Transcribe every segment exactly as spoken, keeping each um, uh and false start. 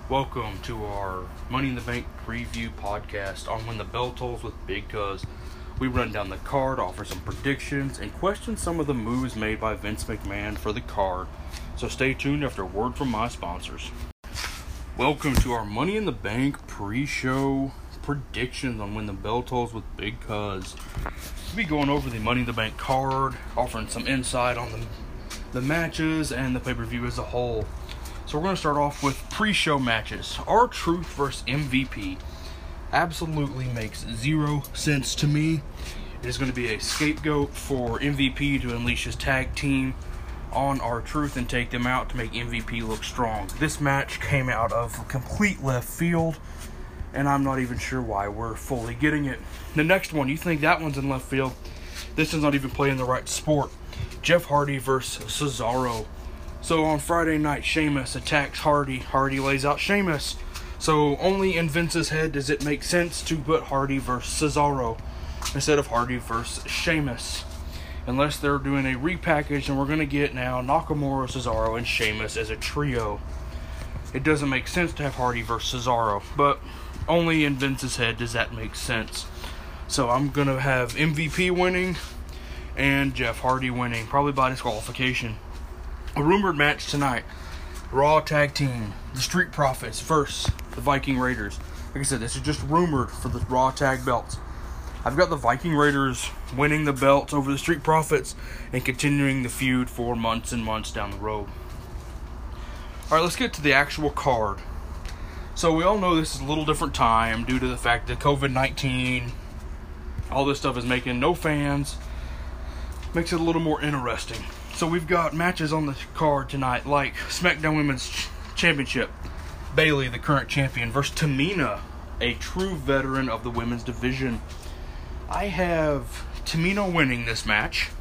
Welcome to our Money in the Bank preview podcast on When the Bell Tolls with Big Cuz. We run down the card, offer some predictions, and question some of the moves made by Vince McMahon for the card. So stay tuned after a word from my sponsors. Welcome to our Money in the Bank pre-show predictions on When the Bell Tolls with Big Cuz. We'll be going over the Money in the Bank card, offering some insight on the, the matches and the pay-per-view as a whole. So we're going to start off with pre-show matches. R-Truth versus M V P absolutely makes zero sense to me. It is going to be a scapegoat for M V P to unleash his tag team on R-Truth and take them out to make M V P look strong. This match came out of complete left field, and I'm not even sure why we're fully getting it. The next one, you think that one's in left field. This one's not even playing the right sport. Jeff Hardy versus Cesaro. So on Friday night, Sheamus attacks Hardy. Hardy lays out Sheamus. So only in Vince's head does it make sense to put Hardy versus Cesaro instead of Hardy versus Sheamus. Unless they're doing a repackage, and we're going to get now Nakamura, Cesaro, and Sheamus as a trio. It doesn't make sense to have Hardy versus Cesaro, but only in Vince's head does that make sense. So I'm going to have M V P winning and Jeff Hardy winning, probably by disqualification. A rumored match tonight. Raw Tag Team. The Street Profits versus the Viking Raiders. Like I said, this is just rumored for the Raw Tag belts. I've got the Viking Raiders winning the belts over the Street Profits and continuing the feud for months and months down the road. Alright, let's get to the actual card. So we all know this is a little different time due to the fact that covid nineteen, all this stuff is making no fans. Makes it a little more interesting. So we've got matches on the card tonight, like SmackDown Women's Ch- Championship. Bayley, the current champion, versus Tamina, a true veteran of the women's division. I have Tamina winning this match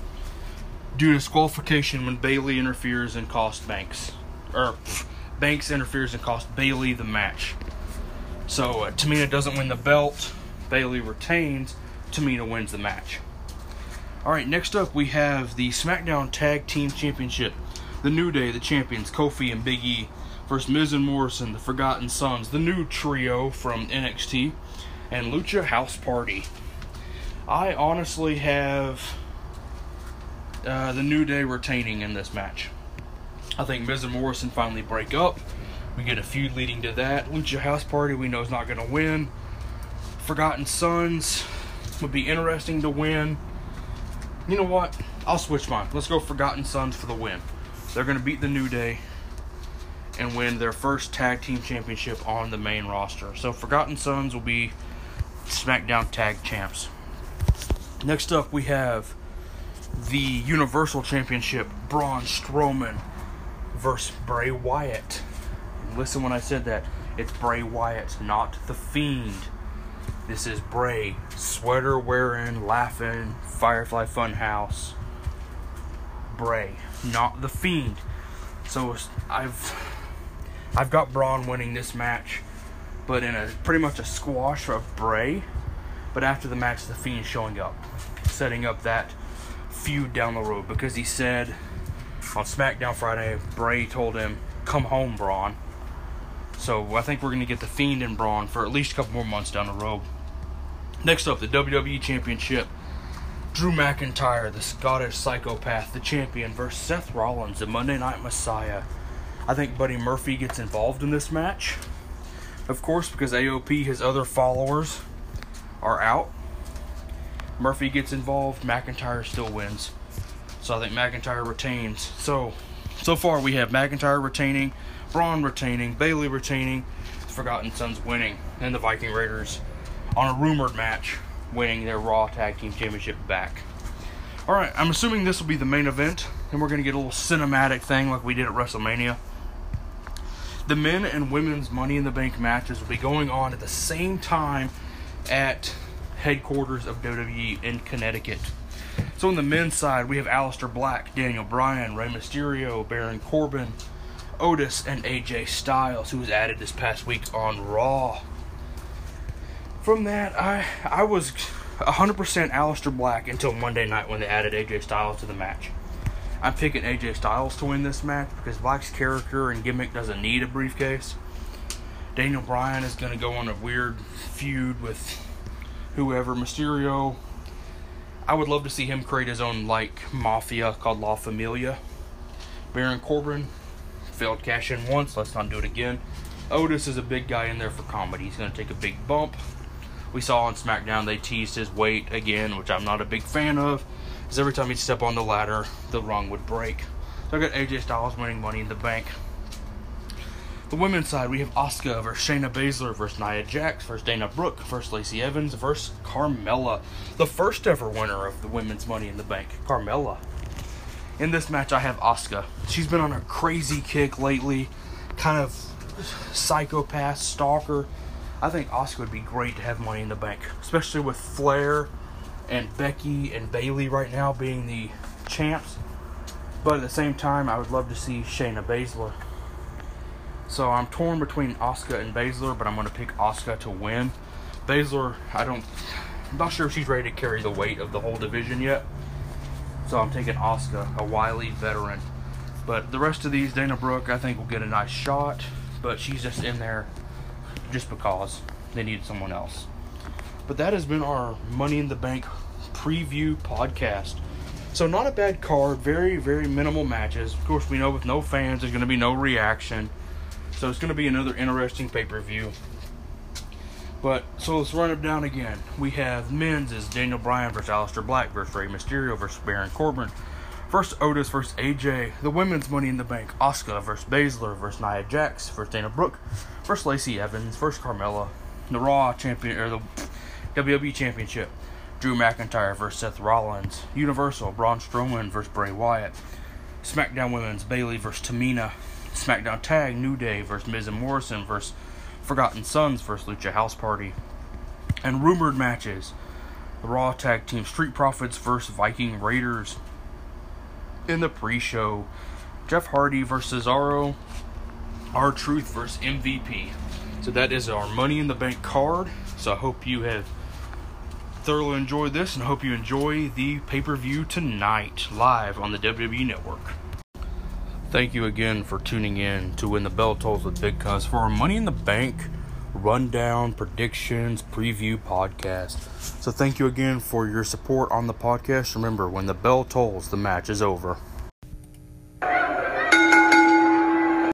due to disqualification when Bayley interferes and costs Banks. Or, pff, Banks interferes and costs Bayley the match. So, uh, Tamina doesn't win the belt. Bayley retains. Tamina wins the match. Alright, next up we have the SmackDown Tag Team Championship. The New Day, the champions, Kofi and Big E, versus Miz and Morrison, the Forgotten Sons, the new trio from N X T, and Lucha House Party. I honestly have uh, the New Day retaining in this match. I think Miz and Morrison finally break up. We get a feud leading to that. Lucha House Party we know is not going to win. Forgotten Sons would be interesting to win. You know what? I'll switch mine. Let's go Forgotten Sons for the win. They're going to beat the New Day and win their first tag team championship on the main roster. So Forgotten Sons will be SmackDown Tag Champs. Next up, we have the Universal Championship, Braun Strowman versus Bray Wyatt. Listen when I said that. It's Bray Wyatt, not The Fiend. This is Bray, sweater wearing, laughing, Firefly Funhouse. Bray, not The Fiend. So I've I've got Braun winning this match, but in a pretty much a squash of Bray. But after the match, The Fiend showing up, setting up that feud down the road, because he said on SmackDown Friday, Bray told him, "Come home, Braun." So I think we're going to get The Fiend and Braun for at least a couple more months down the road. Next up, the W W E Championship. Drew McIntyre, the Scottish Psychopath, the champion, versus Seth Rollins, the Monday Night Messiah. I think Buddy Murphy gets involved in this match. Of course, because A O P, his other followers, are out. Murphy gets involved, McIntyre still wins. So I think McIntyre retains. So, so far we have McIntyre retaining, Braun retaining, Bayley retaining, Forgotten Sons winning, and the Viking Raiders on a rumored match winning their Raw Tag Team Championship back. Alright, I'm assuming this will be the main event, and we're going to get a little cinematic thing like we did at WrestleMania. The men and women's Money in the Bank matches will be going on at the same time at headquarters of W W E in Connecticut. So on the men's side, we have Aleister Black, Daniel Bryan, Rey Mysterio, Baron Corbin, Otis, and A J Styles, who was added this past week on Raw. From that, I I was one hundred percent Aleister Black until Monday night when they added A J Styles to the match. I'm picking A J Styles to win this match because Black's character and gimmick doesn't need a briefcase. Daniel Bryan is going to go on a weird feud with whoever. Mysterio, I would love to see him create his own, like, mafia called La Familia. Baron Corbin failed cash in once. Let's not do it again. Otis is a big guy in there for comedy. He's going to take a big bump. We saw on SmackDown they teased his weight again, which I'm not a big fan of, because every time he'd step on the ladder, the rung would break. So I got A J Styles winning Money in the Bank. The women's side, we have Asuka versus Shayna Baszler versus Nia Jax versus Dana Brooke versus Lacey Evans versus Carmella, the first ever winner of the women's Money in the Bank, Carmella. In this match, I have Asuka. She's been on a crazy kick lately, kind of psychopath, stalker. I think Asuka would be great to have Money in the Bank, especially with Flair and Becky and Bayley right now being the champs. But at the same time, I would love to see Shayna Baszler. So I'm torn between Asuka and Baszler, but I'm going to pick Asuka to win. Baszler, I don't, I'm not sure if she's ready to carry the weight of the whole division yet. So I'm taking Asuka, a wily veteran. But the rest of these, Dana Brooke, I think will get a nice shot. But she's just in there just because they needed someone else. But that has been our Money in the Bank preview podcast. So not a bad card, very, very minimal matches. Of course, we know with no fans, there's going to be no reaction. So it's going to be another interesting pay-per-view. But, so let's run it down again. We have men's is Daniel Bryan versus Aleister Black versus Rey Mysterio versus Baron Corbin. First, Otis versus A J. The women's Money in the Bank, Asuka versus Baszler versus Nia Jax versus Dana Brooke versus Lacey Evans versus Carmella. The Raw champion, or the W W E Championship, Drew McIntyre versus Seth Rollins. Universal, Braun Strowman versus Bray Wyatt. SmackDown Women's, Bayley versus Tamina. SmackDown Tag, New Day versus Miz and Morrison versus Forgotten Sons versus Lucha House Party. And rumored matches, the Raw Tag Team Street Profits versus Viking Raiders. In the pre-show, Jeff Hardy versus Cesaro, R-Truth versus M V P. So that is our Money in the Bank card. So I hope you have thoroughly enjoyed this, and I hope you enjoy the pay-per-view tonight, live on the W W E Network. Thank you again for tuning in to When the Bell Tolls with Big Cuz for our Money in the Bank rundown, predictions, preview podcast. So thank you again for your support on the podcast. Remember, when the bell tolls, the match is over.